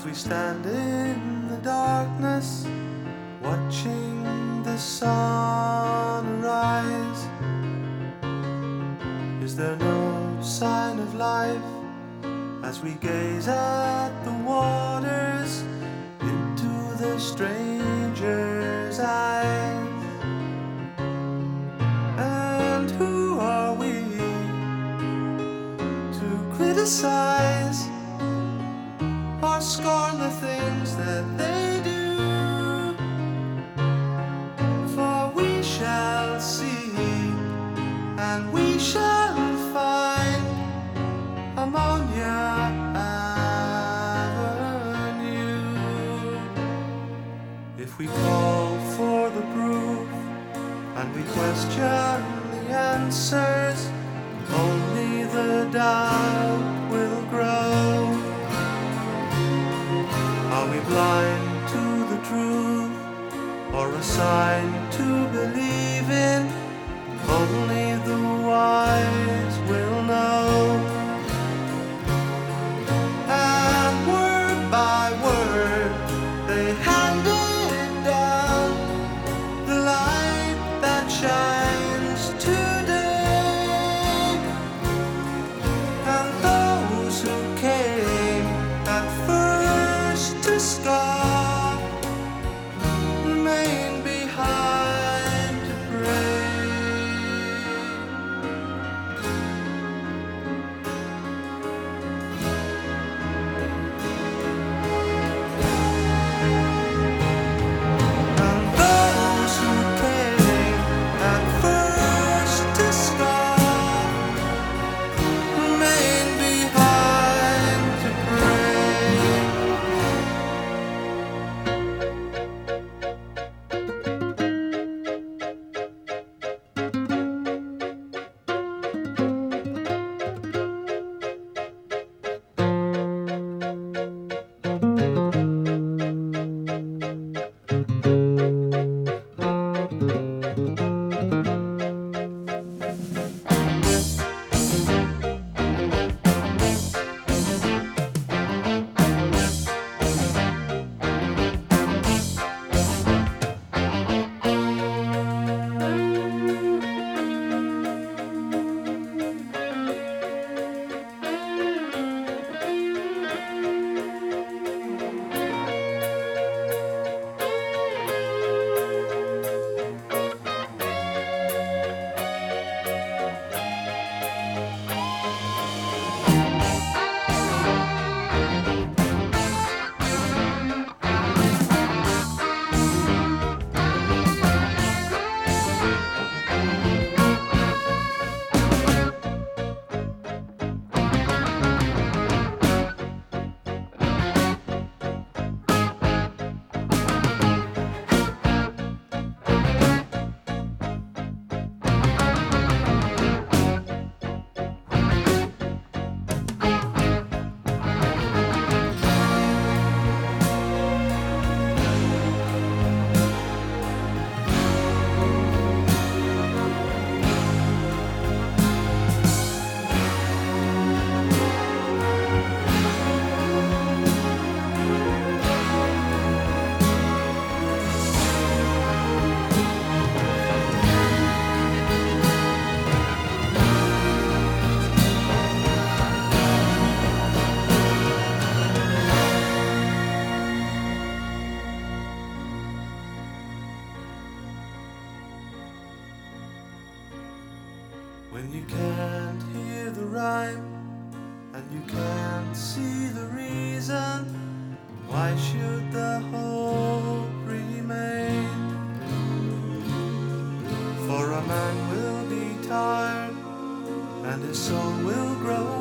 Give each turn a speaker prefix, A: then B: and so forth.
A: we stand in the darkness, watching the sun rise. Is there no sign of life as we gaze at the waters into the stranger's eyes? And who are we to criticize or scorn the things that they do? For we shall see and we shall find Ammonia Avenue. If we call for the proof and we question the answers, only the doubt will grow. Are we blind to the truth or a sign to believe in? Only the wise will know. And word by word they handed down the light that shines today. And those who came at first to scoff remain behind to pray. And those who came at first to scoff remain behind to pray. When you can't hear the rhyme and you can't see the reason, why should the hope remain? For a man will be tired and his soul will grow